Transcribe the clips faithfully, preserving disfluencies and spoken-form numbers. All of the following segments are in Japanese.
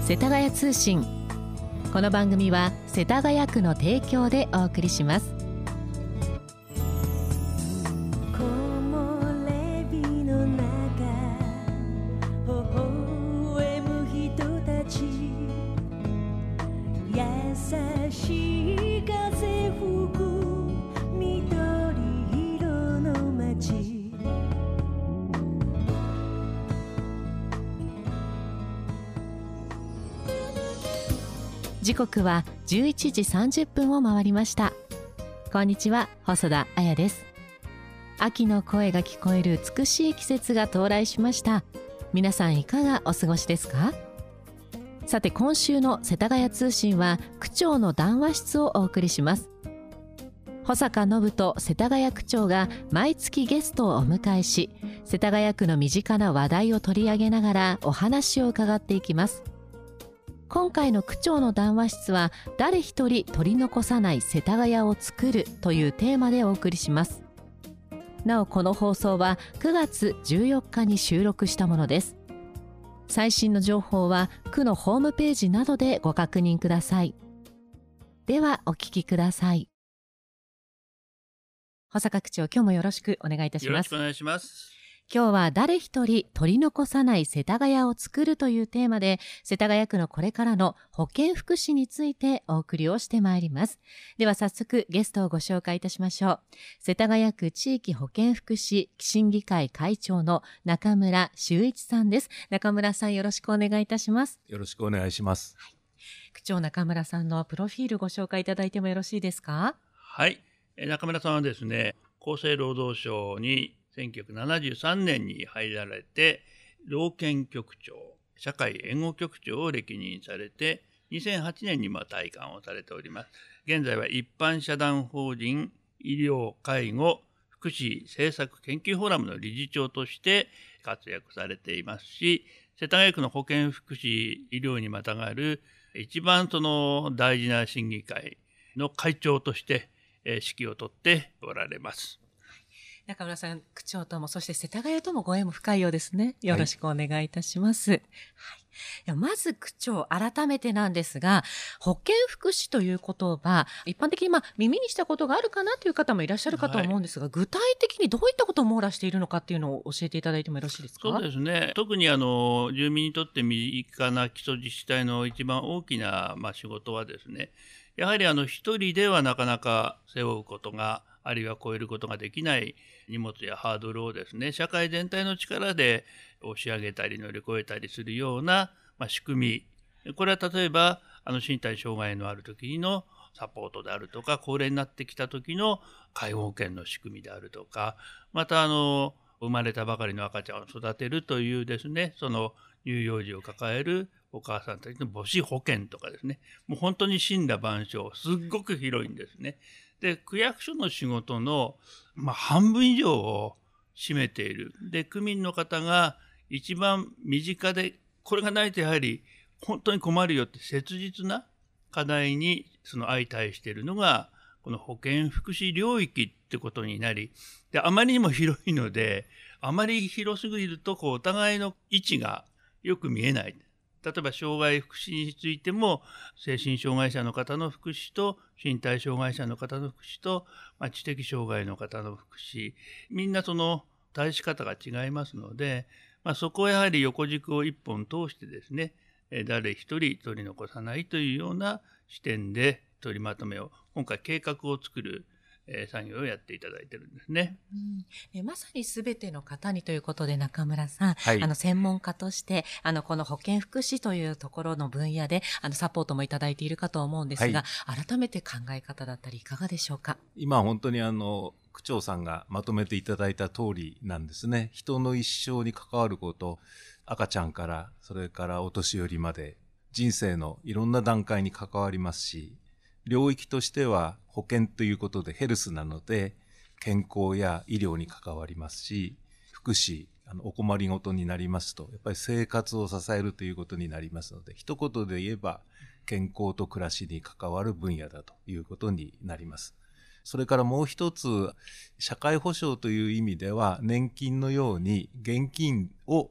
世田谷通信。この番組は世田谷区の提供でお送りします。時刻はじゅういちじさんじゅっぷんを回りました。こんにちは、細田彩です。秋の声が聞こえる美しい季節が到来しました。皆さんいかがお過ごしですか？さて、今週の世田谷通信は区長の談話室をお送りします。保坂信人世田谷区長が毎月ゲストをお迎えし、世田谷区の身近な話題を取り上げながらお話を伺っていきます。今回の区長の談話室は、誰一人取り残さない世田谷を作るというテーマでお送りします。なお、この放送はくがつじゅうよっかに収録したものです。最新の情報は区のホームページなどでご確認ください。ではお聞きください。保坂区長、今日もよろしくお願いいたします。 よろしくお願いします。 今日は誰一人取り残さない世田谷を作るというテーマで、世田谷区のこれからの保健福祉についてお送りをしてまいります。では早速ゲストをご紹介いたしましょう。世田谷区地域保健福祉審議会会長の中村修一さんです。中村さん、よろしくお願いいたします。 よろしくお願いします。 はい、区長、中村さんのプロフィールご紹介いただいてもよろしいですか？ はい、中村さんはですね、厚生労働省にせんきゅうひゃくななじゅうさんねんに入られて、老健局長、社会援護局長を歴任されて、にせんはちねんに退官をされております。現在は一般社団法人医療介護福祉政策研究フォーラムの理事長として活躍されていますし、世田谷区の保健福祉医療にまたがる一番その大事な審議会の会長として指揮を執っておられます。 中村さん、区長ともそして世田谷ともご縁も深いようですね。よろしくお願いいたします。はい、はい、まず区長、改めてなんですが、保健福祉という言葉、一般的にまあ耳にしたことがあるかなという方もいらっしゃるかと思うんですが、はい、具体的にどういったことを網羅しているのかっていうのを教えていただいてもよろしいですか？ そうですね。特にあの住民にとって身近な基礎自治体の一番大きなまあ仕事はですね、やはりあの一人ではなかなか背負うことが、あるいは超えることができない荷物やハードルをですね、社会全体の力で押し上げたり乗り越えたりするような、まあ、仕組み。これは例えばあの身体障害のある時のサポートであるとか、高齢になってきた時の介護保険の仕組みであるとか、またあの生まれたばかりの赤ちゃんを育てるというですね、その乳幼児を抱えるお母さんたちの母子保険とかですね、もう本当に森羅万象、すっごく広いんですね。で、区役所の仕事の、まあ、半分以上を占めている。で、区民の方が一番身近で、これがないとやはり本当に困るよって切実な課題にその相対しているのが、この保健福祉領域ってことになり、で、あまりにも広いので、あまり広すぎるとこうお互いの位置がよく見えない。例えば障害福祉についても、精神障害者の方の福祉と身体障害者の方の福祉と、まあ、知的障害の方の福祉、みんなその対し方が違いますので、まあ、そこをやはり横軸を一本通してですね、誰一人取り残さないというような視点で取りまとめを、今回計画を作るえー、作業をやっていただいてるんですね。 うん、えまさに全ての方にということで、中村さん、はい、あの専門家としてあのこの保健福祉というところの分野であのサポートもいただいているかと思うんですが、はい、改めて考え方だったりいかがでしょうか？ 今本当にあの区長さんがまとめていただいた通りなんですね。人の一生に関わること、赤ちゃんからそれからお年寄りまで人生のいろんな段階に関わりますし、領域としては保健ということでヘルスなので健康や医療に関わりますし、福祉、あのお困りごとになりますとやっぱり生活を支えるということになりますので、一言で言えば健康と暮らしに関わる分野だということになります。それからもう一つ、社会保障という意味では年金のように現金を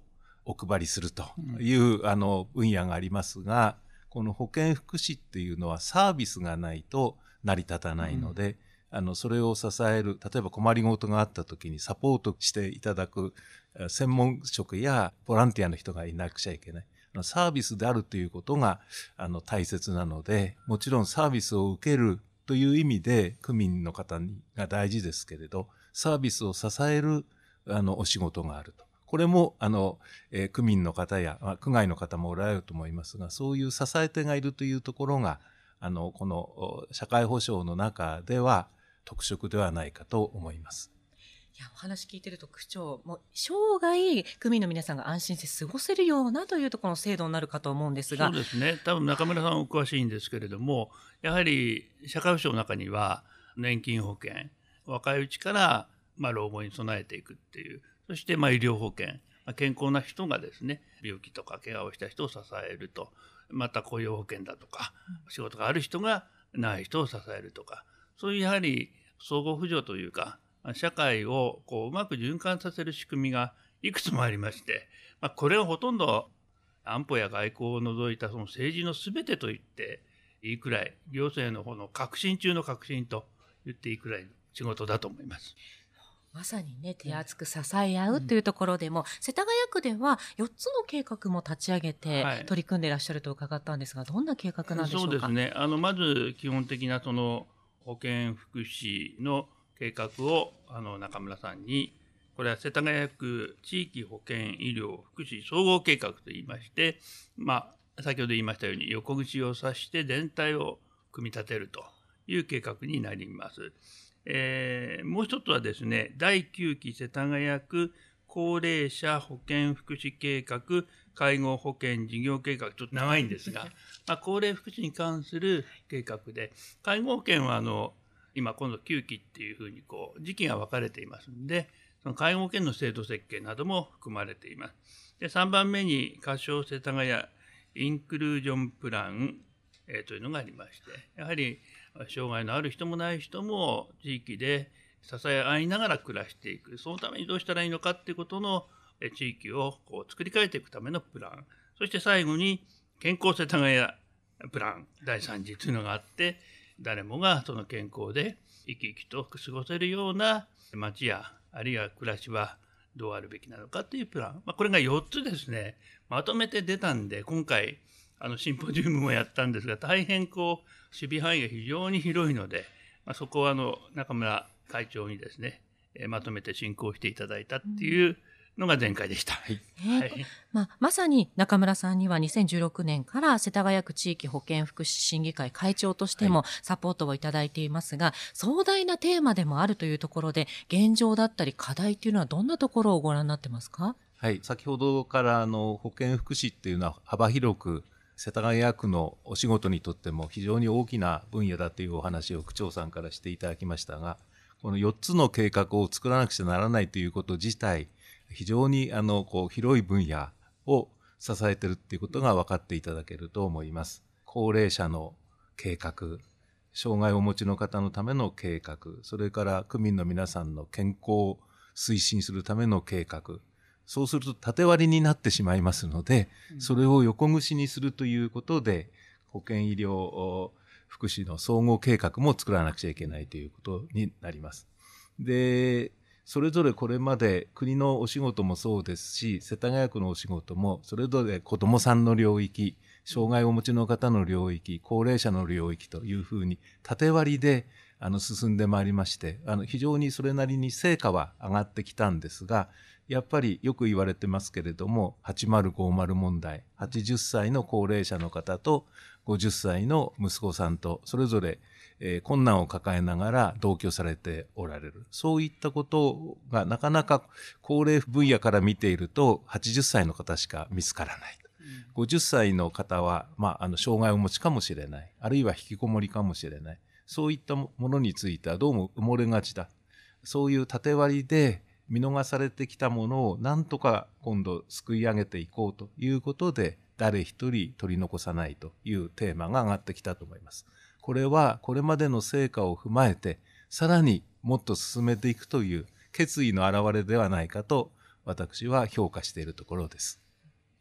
お配りするという、うん、あの分野がありますが、この保健福祉っていうのはサービスがないと成り立たないので、うん、あのそれを支える、例えば困りごとがあった時にサポートしていただく専門職やボランティアの人がいなくちゃいけない。サービスであるということがあの大切なので、もちろんサービスを受けるという意味で区民の方が大事ですけれど、サービスを支えるあのお仕事があると。これもあの、えー、区民の方や、まあ、区外の方もおられると思いますが、そういう支え手がいるというところがあのこの社会保障の中では特色ではないかと思います。 いや、お話聞いてると区長もう生涯区民の皆さんが安心して過ごせるようなというところの制度になるかと思うんですが。 そうですね。多分中村さんお詳しいんですけれども、やはり社会保障の中には年金保険、若いうちからまあ老後に備えていくっていう、そしてまあ医療保険、まあ、健康な人がですね、病気とか怪我をした人を支えると、また雇用保険だとか、仕事がある人がない人を支えるとか、そういうやはり相互扶助というか、社会をこううまく循環させる仕組みがいくつもありまして、まあ、これはほとんど安保や外交を除いたその政治のすべてと言っていいくらい、行政の方の革新中の革新と言っていいくらいの仕事だと思います。 まさにね、手厚く支え合うというところでも、うん、世田谷区ではよっつの計画も立ち上げて取り組んでいらっしゃると伺ったんですが、はい、どんな計画なんでしょうか。 そうですね。あのまず基本的なその保健福祉の計画をあの中村さんに、これは世田谷区地域保健医療福祉総合計画といいまして、まあ、先ほど言いましたように横串を指して全体を組み立てるという計画になります。えー、もう一つはですね、だいきゅうき世田谷区高齢者保健福祉計画介護保険事業計画、ちょっと長いんですが、まあ、高齢福祉に関する計画で、介護保険はあの今今度きゅうきっていうふうにこう時期が分かれていますので、その介護保険の制度設計なども含まれています。でさんばんめに仮称世田谷インクルージョンプラン、えー、というのがありまして、やはり障害のある人もない人も地域で支え合いながら暮らしていく、そのためにどうしたらいいのかっていうことの地域をこう作り変えていくためのプラン、そして最後に健康世田谷プランだいさん次というのがあって、誰もがその健康で生き生きと過ごせるような街やあるいは暮らしはどうあるべきなのかというプラン、まあ、これがよっつですね、まとめて出たんで、今回あのシンポジウムもやったんですが、大変こう守備範囲が非常に広いので、まあ、そこはあの中村会長にですね、えー、まとめて進行していただいたっていうのが前回でした。はいはい、まあ、まさに中村さんにはにせんじゅうろくねんから世田谷区地域保健福祉審議会会長としてもサポートをいただいていますが、はい、壮大なテーマでもあるというところで、現状だったり課題というのはどんなところをご覧になってますか。 はい、先ほどからあの保健福祉っていうのは幅広く世田谷区のお仕事にとっても非常に大きな分野だというお話を区長さんからしていただきましたが、このよっつの計画を作らなくちゃならないということ自体、非常にあのこう広い分野を支えているということが分かっていただけると思います。高齢者の計画、障害をお持ちの方のための計画、それから区民の皆さんの健康を推進するための計画、そうすると縦割りになってしまいますので、それを横串にするということで、保健医療福祉の総合計画も作らなくちゃいけないということになります。で、それぞれこれまで国のお仕事もそうですし、世田谷区のお仕事もそれぞれ子どもさんの領域、障害をお持ちの方の領域、高齢者の領域というふうに縦割りであの進んでまいりまして、あの非常にそれなりに成果は上がってきたんですが、やっぱりよく言われてますけれども、はちまるごまる問題、はちじゅっさいの高齢者の方とごじゅっさいの息子さんとそれぞれ、えー、困難を抱えながら同居されておられる。そういったことがなかなか高齢分野から見ているとはちじゅっさいの方しか見つからない。ごじゅっさいの方は、まあ、あの障害をお持ちかもしれない。あるいは引きこもりかもしれない。そういったものについてはどうも埋もれがちだ。そういう縦割りで見逃されてきたものをなんとか今度すくい上げていこうということで、誰一人取り残さないというテーマが上がってきたと思います。これはこれまでの成果を踏まえて、さらにもっと進めていくという決意の表れではないかと私は評価しているところです。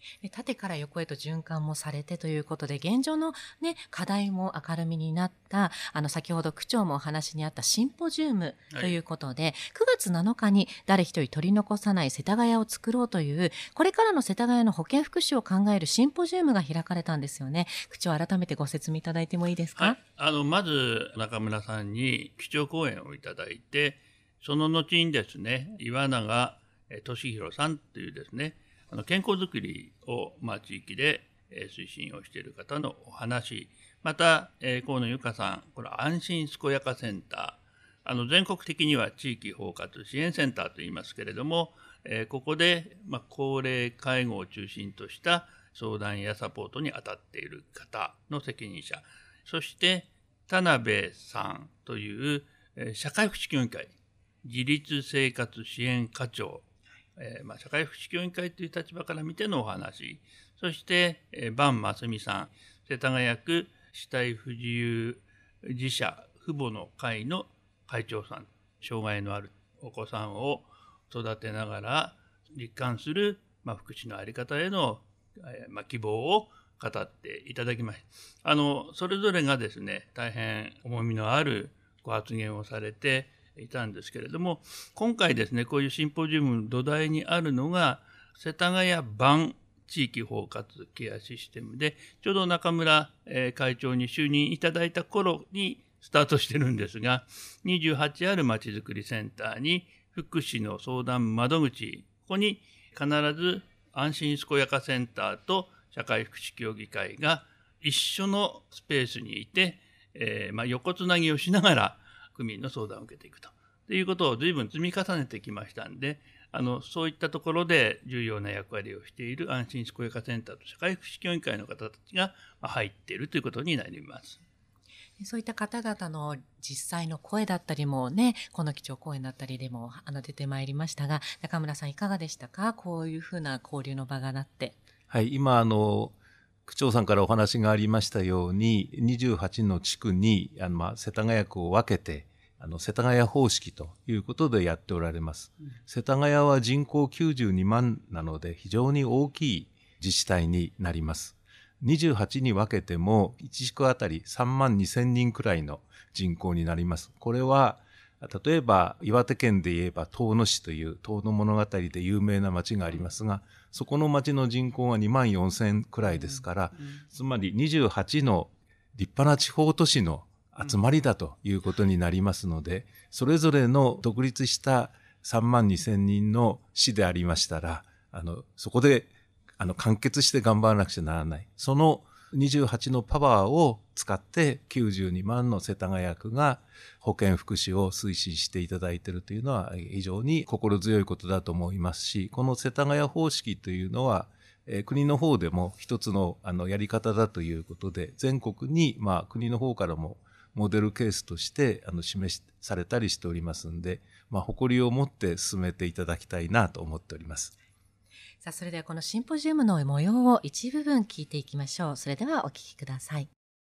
で縦から横へと循環もされてということで、現状の、ね、課題も明るみになった、あの先ほど区長もお話にあったシンポジウムということで、はい、くがつなのかに誰一人取り残さない世田谷を作ろうという、これからの世田谷の保健福祉を考えるシンポジウムが開かれたんですよね。区長、改めてご説明いただいてもいいですか？ はい、あのまず中村さんに基調講演をいただいて、その後にですね、岩永俊弘さんというですね、あの健康づくりを、まあ、地域で推進をしている方のお話、また、えー、河野由香さん、これ安心健やかセンター、あの全国的には地域包括支援センターと言いますけれども、えー、ここで、まあ、高齢介護を中心とした相談やサポートに当たっている方の責任者、そして田辺さんという、えー、社会福祉協議会自立生活支援課長、えーまあ、社会福祉協議会という立場から見てのお話、そして、えー、伴真澄さん、世田谷区肢体不自由児者父母の会の会長さん、障害のあるお子さんを育てながら実感する、まあ、福祉の在り方への、えーまあ、希望を語っていただきました。あのそれぞれがですね、大変重みのあるご発言をされていたんですけれども、今回ですね、こういうシンポジウムの土台にあるのが世田谷版地域包括ケアシステムで、ちょうど中村会長に就任いただいた頃にスタートしてるんですが、にじゅうはちあるまちづくりセンターに福祉の相談窓口、ここに必ず安心健やかセンターと社会福祉協議会が一緒のスペースにいて、えーまあ、横つなぎをしながら区民の相談を受けていくということを随分積み重ねてきましたんで、あのそういったところで重要な役割をしている安心健やかセンターと社会福祉協議会の方たちが入っているということになります。 そういった方々の実際の声だったりもね、この基調講演だったりでもあの出てまいりましたが、中村さんいかがでしたか？こういうふうな交流の場がなって。 はい、今あの区長さんからお話がありましたように、にじゅうはちの地区にあの、まあ、世田谷区を分けてあの世田谷方式ということでやっておられます、うん、世田谷は人口きゅうじゅうにまんなので非常に大きい自治体になります。にじゅうはちに分けてもいち地区あたりさんまんにせんにんくらいの人口になります。これは例えば岩手県で言えば遠野市という遠野物語で有名な町がありますが、そこの町の人口がにまんよんせんくらいですから、うんうん、つまりにじゅうはちの立派な地方都市の集まりだということになりますので、それぞれの独立したさんまんにせんにんの市でありましたら、あのそこであの完結して頑張らなくちゃならない。そのにじゅうはちのパワーを使ってきゅうじゅうにまんの世田谷区が保健福祉を推進していただいているというのは非常に心強いことだと思いますし、この世田谷方式というのは、えー、国の方でも一つの、あのやり方だということで、全国に、まあ、国の方からもモデルケースとしてあの示されたりしておりますので、まあ、誇りを持って進めていただきたいなと思っております。 さあ、それではこのシンポジウムの模様を一部分聞いていきましょう。それではお聞きください。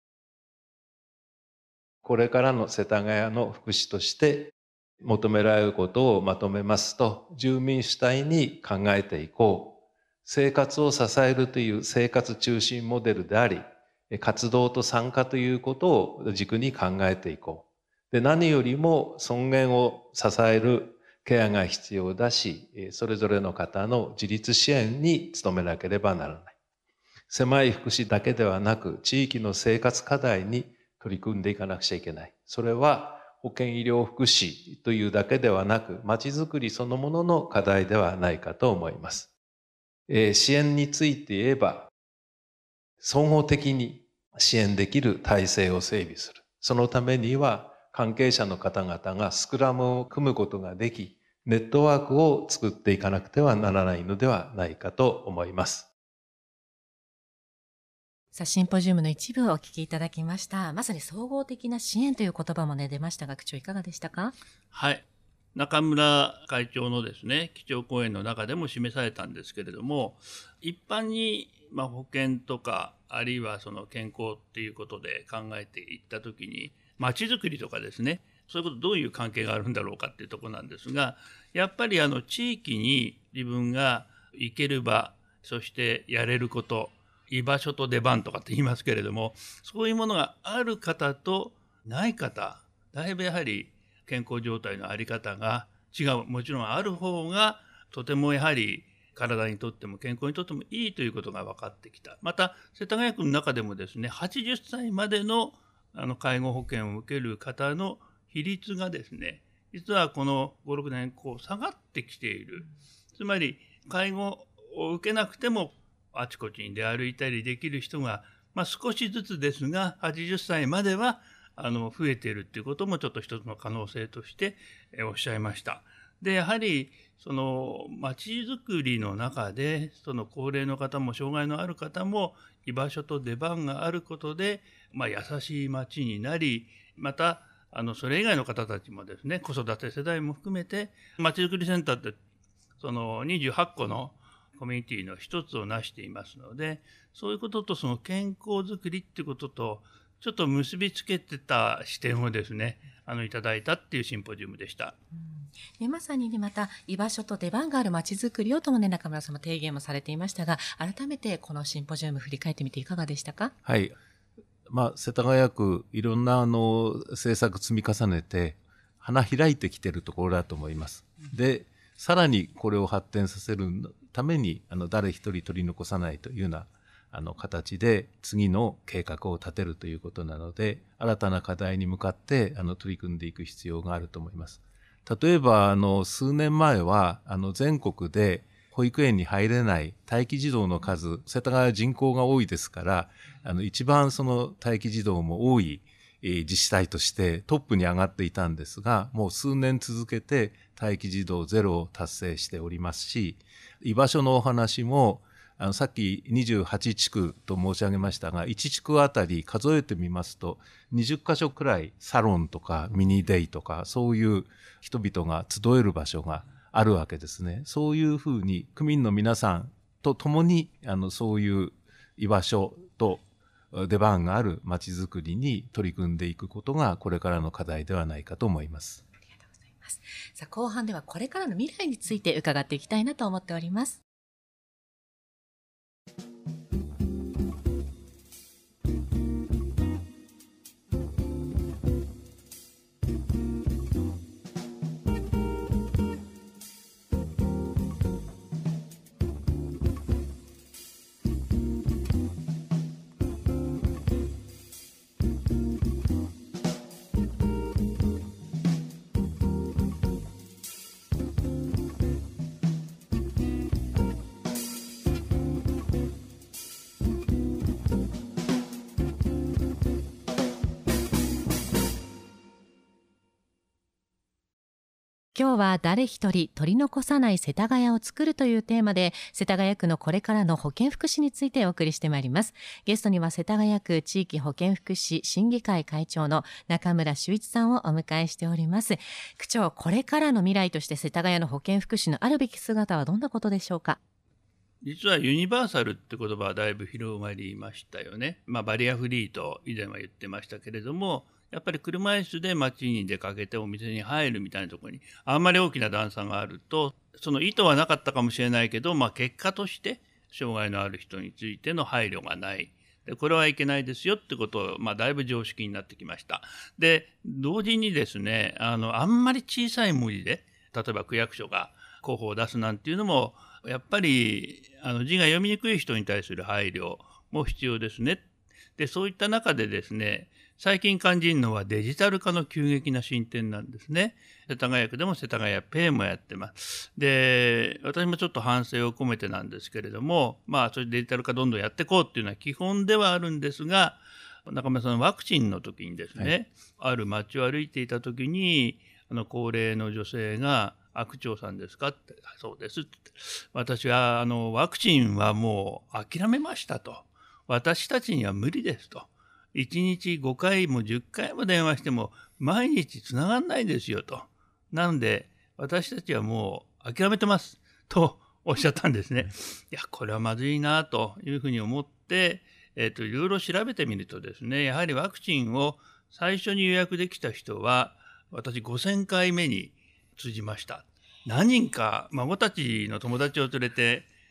これからの世田谷の福祉として求められることをまとめますと、住民主体に考えていこう。生活を支えるという生活中心モデルであり、活動と参加ということを軸に考えていこう。で、何よりも尊厳を支えるケアが必要だし、それぞれの方の自立支援に努めなければならない。狭い福祉だけではなく、地域の生活課題に取り組んでいかなくちゃいけない。それは保健医療福祉というだけではなく、まちづくりそのものの課題ではないかと思います。えー、支援について言えば、総合的に支援できる体制を整備する。そのためには、関係者の方々がスクラムを組むことができ、ネットワークを作っていかなくてはならないのではないかと思います。 さあ、シンポジウムの一部をお聞きいただきました。まさに総合的な支援という言葉もね、出ましたが、区長いかがでしたか？ はい。中村会長のですね、基調講演の中でも示されたんですけれども、一般に、まあ、保険とか、あるいはその健康っていうことで考えていったときに、街づくりとかですね、そういうことどういう関係があるんだろうかっていうところなんですが、やっぱりあの地域に自分が行ける場、 そしてやれること、居場所と出番とかって言いますけれども、そういうものがある方とない方、だいぶやはり健康状態の在り方が違う。もちろんある方がとてもやはり体にとっても健康にとってもいいということが分かってきた。また世田谷区の中でもですね、はちじゅっさいまでのあの介護保険を受ける方の比率がですね、実はこのご、ろくねんこう下がってきている。つまり介護を受けなくてもあちこちに出歩いたりできる人が、まあ、少しずつですがはちじゅっさいまではあの増えているということもちょっと一つの可能性としておっしゃいました。でやはりその町づくりの中でその高齢の方も障害のある方も居場所と出番があることで、まあ、優しい町になり、またあのそれ以外の方たちもですね、子育て世代も含めて町づくりセンターってそのにじゅうはっこのコミュニティの一つを成していますので、そういうこととその健康づくりっていうこととちょっと結びつけてた視点をですね、あのいただいたっていうシンポジウムでした。 うん、でまさに、ね、また居場所と出番があるまちづくりをともね中村さんも提言もされていましたが、改めてこのシンポジウム振り返ってみていかがでしたか？ はい、まあ、世田谷区いろんなあの政策積み重ねて花開いてきてるところだと思います。でさらにこれを発展させるためにあの誰一人取り残さないというようなあの形で次の計画を立てるということなので、新たな課題に向かってあの取り組んでいく必要があると思います。例えばあの数年前はあの全国で保育園に入れない待機児童の数、世田谷人口が多いですから、あの一番その待機児童も多い自治体としてトップに上がっていたんですが、もう数年続けて待機児童ゼロを達成しておりますし、居場所のお話もあのさっきにじゅうはちちくと申し上げましたが、いちちくあたり数えてみますとにじゅっかしょくらいサロンとかミニデイとかそういう人々が集える場所があるわけですね。そういうふうに区民の皆さんと共にあのそういう居場所と出番があるまちづくりに取り組んでいくことがこれからの課題ではないかと思います。 ありがとうございます。さあ後半ではこれからの未来について伺っていきたいなと思っております。今日は誰一人取り残さない世田谷を作るというテーマで、世田谷区のこれからの保健福祉についてお送りしてまいります。ゲストには世田谷区地域保健福祉審議会会長の中村修一さんをお迎えしております。区長、これからの未来として世田谷の保健福祉のあるべき姿はどんなことでしょうか？ 実はユニバーサルって言葉はだいぶ広まりましたよね。まあ、バリアフリーと以前は言ってましたけれども、やっぱり車椅子で街に出かけてお店に入るみたいなところにあんまり大きな段差があると、その意図はなかったかもしれないけど、まあ、結果として障害のある人についての配慮がない。でこれはいけないですよってことを、まあ、だいぶ常識になってきました。で同時にですね、あのあんまり小さい文字で例えば区役所が広報を出すなんていうのもやっぱりあの字が読みにくい人に対する配慮も必要ですね。でそういった中でですね、最近感じるのはデジタル化の急激な進展なんですね。世田谷区でも世田谷ペイもやってます。で私もちょっと反省を込めてなんですけれども、まあそれデジタル化どんどんやっていこうっていうのは基本ではあるんですが、中村さんワクチンの時にですね、はい、ある街を歩いていた時にあの高齢の女性があ区長さんですかって、そうですって、私はあのワクチンはもう諦めましたと、私たちには無理ですと、いちにちごかいもじゅっかいも電話しても毎日つながんないですよと、なので私たちはもう諦めてますとおっしゃったんですね。いやこれはまずいなというふうに思って、えーと、いろいろ調べてみるとですね、やはりワクチンを最初に予約できた人は私ごせんかいめに通じました。何人か孫たちの友達を連れて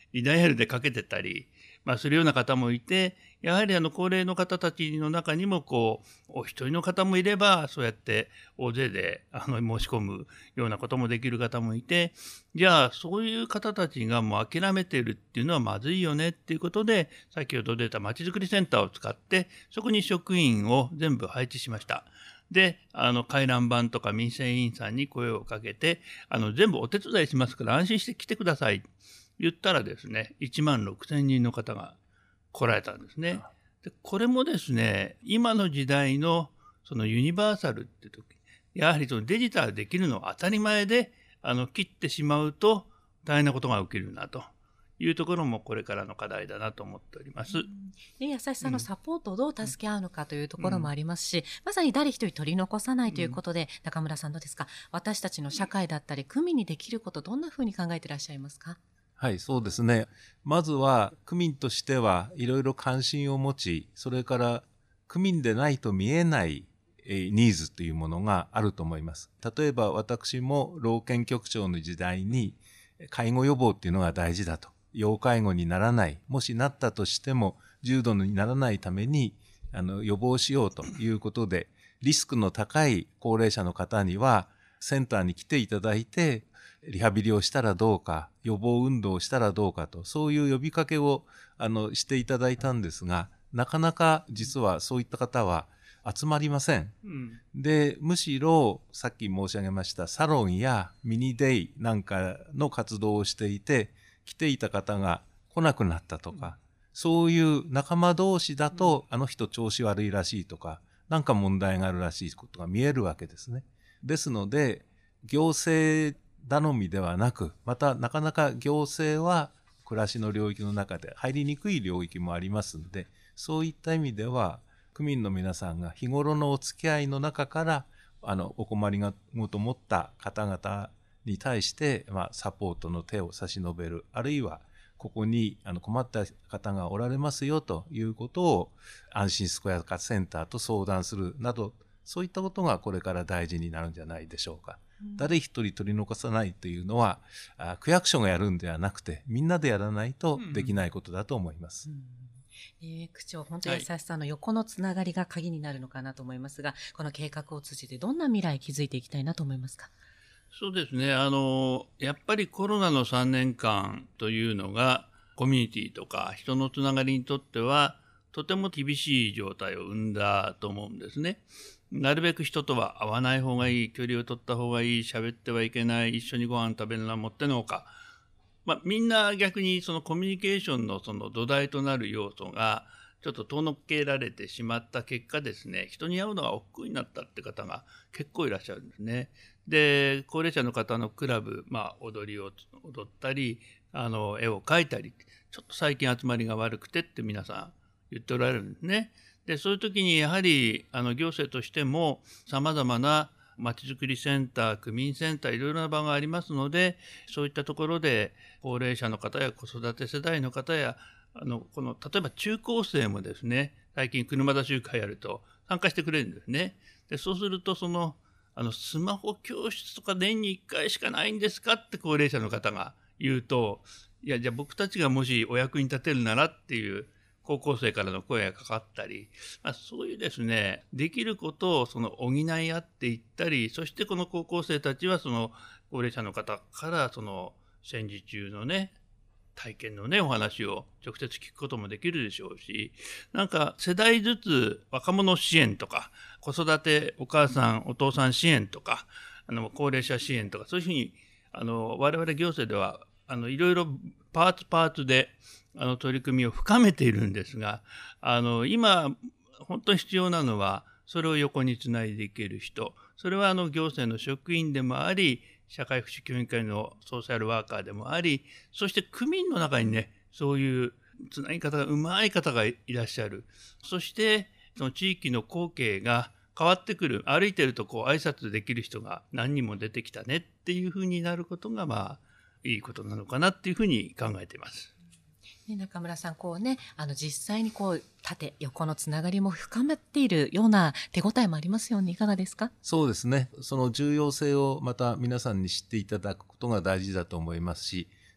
リダイヤルでかけてたり、まあ、するような方もいて、やはりあの高齢の方たちの中にもこうお一人の方もいれば、そうやって大勢であの申し込むようなこともできる方もいて、じゃあそういう方たちがもう諦めてるっていうのはまずいよねっていうことで、先ほど出たまちづくりセンターを使ってそこに職員を全部配置しました。で、あの回覧板とか民生委員さんに声をかけて、あの全部お手伝いしますから安心して来てください言ったらですね、いちまんろくせんにんの方が来られたんですね。でこれもですね、今の時代のそのユニバーサルって時、やはりそのデジタルできるのは当たり前で、あの切ってしまうと大変なことが起きるなというところもこれからの課題だなと思っております。うん、 で優しさのサポートをどう助け合うのかというところもありますし、うん、まさに誰一人取り残さないということで、うん、中村さんどうですか？私たちの社会だったり区民にできること、どんなふうに考えていらっしゃいますか？ はい、そうですね。まずは区民としてはいろいろ関心を持ち、それから区民でないと見えないニーズというものがあると思います。例えば私も老健局長の時代に介護予防っていうのが大事だと。要介護にならない、もしなったとしても重度にならないためにあの予防しようということで、リスクの高い高齢者の方にはセンターに来ていただいて、リハビリをしたらどうか、予防運動をしたらどうかと、そういう呼びかけをあのしていただいたんですが、なかなか実はそういった方は集まりません。うん、で、むしろさっき申し上げましたサロンやミニデイなんかの活動をしていて、来ていた方が来なくなったとか、うん、そういう仲間同士だと、うん、あの人調子悪いらしいとか、なんか問題があるらしいことが見えるわけですね。ですので、行政頼みではなく、またなかなか行政は暮らしの領域の中で入りにくい領域もありますので、そういった意味では区民の皆さんが日頃のお付き合いの中からあのお困りがごと持った方々に対して、まあ、サポートの手を差し伸べる、あるいはここにあの困った方がおられますよということを安心健やかセンターと相談するなど、そういったことがこれから大事になるんじゃないでしょうか。うん、誰一人取り残さないというのはあ区役所がやるんではなくて、みんなでやらないとできないことだと思います。うんうんえー、区長、本当に優しさの横のつながりが鍵になるのかなと思いますが、この計画を通じてどんな未来築いていきたいなと思いますか？ そうですね、あのやっぱりコロナのさんねんかんというのがコミュニティとか人のつながりにとってはとても厳しい状態を生んだと思うんですね。なるべく人とは会わない方がいい、距離を取った方がいい、喋ってはいけない、一緒にご飯食べるのはもってのほか、まあ、みんな逆にそのコミュニケーションのその土台となる要素がちょっと遠のけられてしまった結果ですね、人に会うのが億劫になったって方が結構いらっしゃるんですね。で、高齢者の方のクラブ、まあ、踊りを踊ったり、あの絵を描いたり、ちょっと最近集まりが悪くてって皆さん言っておられるんですね。で、そういう時にやはりあの行政としてもさまざまなまちづくりセンター、区民センター、いろいろな場がありますので、そういったところで高齢者の方や子育て世代の方やあのこの例えば中高生もですね、最近車座集会やると参加してくれるんですね。で、そうするとそのあのスマホ教室とか年にいっかいしかないんですかって高齢者の方が言うと、いやじゃあ僕たちがもしお役に立てるならっていう高校生からの声がかかったり、まあ、そういうですね、できることをその補い合っていったり、そしてこの高校生たちはその高齢者の方からその戦時中のね、体験のね、お話を直接聞くこともできるでしょうし、なんか世代ずつ若者支援とか、子育てお母さんお父さん支援とか、あの高齢者支援とか、そういうふうにあの我々行政ではあのいろいろパーツパーツであの取り組みを深めているんですが、あの今本当に必要なのはそれを横につないでいける人、それはあの行政の職員でもあり、社会福祉協議会のソーシャルワーカーでもあり、そして区民の中にね、そういうつなぎ方がうまい方がいらっしゃる。そしてその地域の光景が変わってくる、歩いてるとこう挨拶できる人が何人も出てきたねっていうふうになることがまあいいことなのかなっていうふうに考えています。 中村さん、こうね、あの実際にこう縦横のつながりも深めているような手応えもありますよね。いかがですか？ そうですね。その重要性をまた皆さんに知っていただくことが大事だと思いますし、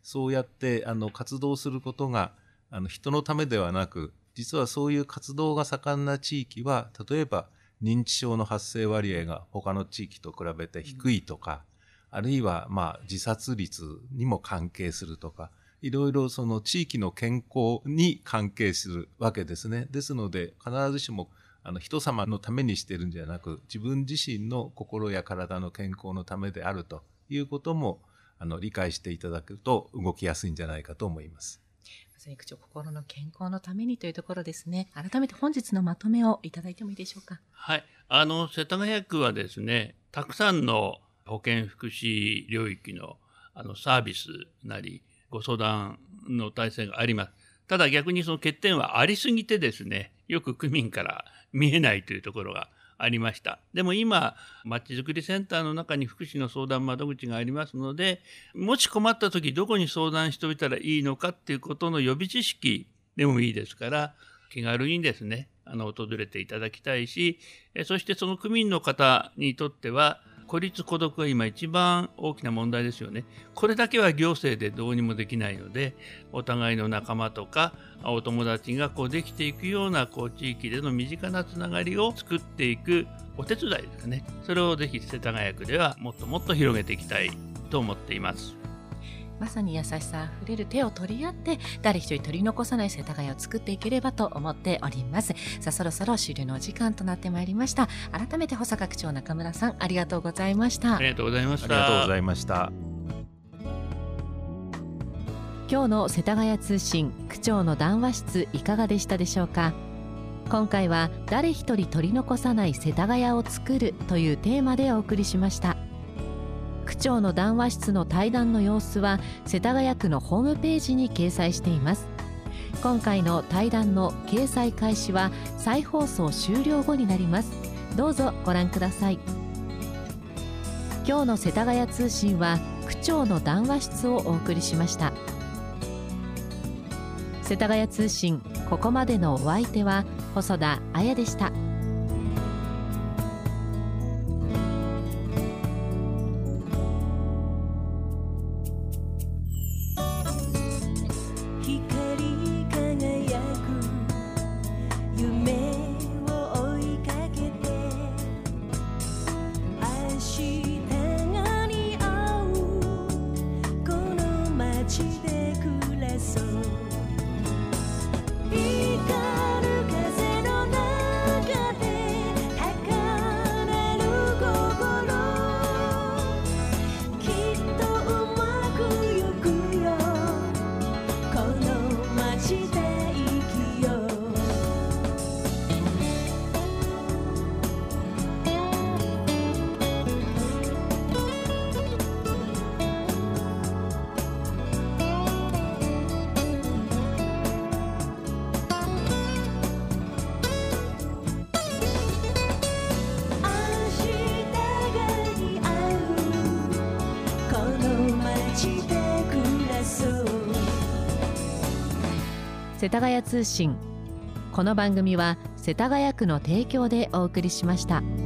そうやってあの活動することがあの人のためではなく、実はそういう活動が盛んな地域は、例えば認知症の発生割合が他の地域と比べて低いとか、うん、あるいはまあ自殺率にも関係するとか、いろいろその地域の健康に関係するわけですね。ですので必ずしもあの人様のためにしてるんじゃなく、自分自身の心や体の健康のためであるということもあの理解していただくと動きやすいんじゃないかと思います。 まさに区長、心の健康のためにというところですね。改めて本日のまとめをいただいてもいいでしょうか。 はい、あの世田谷区はですね、たくさんの保健福祉領域のあのサービスなりご相談の体制があります。ただ逆にその欠点はありすぎてですね、よく区民から見えないというところがありました。でも今、まちづくりセンターの中に福祉の相談窓口がありますので、もし困った時どこに相談しておいたらいいのかっていうことの予備知識でもいいですから、気軽にですね、あの訪れていただきたいし、そしてその区民の方にとっては孤立孤独が今一番大きな問題ですよね。これだけは行政でどうにもできないので、お互いの仲間とかお友達がこうできていくようなこう地域での身近なつながりを作っていくお手伝いですね。それをぜひ世田谷区ではもっともっと広げていきたいと思っています。 まさに優しさあふれる手を取り合って誰一人取り残さない世田谷を作っていければと思っております。さあそろそろ終了のお時間となってまいりました。改めて保坂区長中村さん、ありがとうございました。 ありがとうございました。 ありがとうございました。 今日の世田谷通信区長の談話室いかがでしたでしょうか。今回は誰一人取り残さない世田谷を作るというテーマでお送りしました。区長の談話室の対談の様子は世田谷区のホームページに掲載しています。今回の対談の掲載開始は再放送終了後になります。どうぞご覧ください。今日の世田谷通信は区長の談話室をお送りしました。世田谷通信、ここまでのお相手は細田彩でした。世田谷通信。この番組は世田谷区の提供でお送りしました。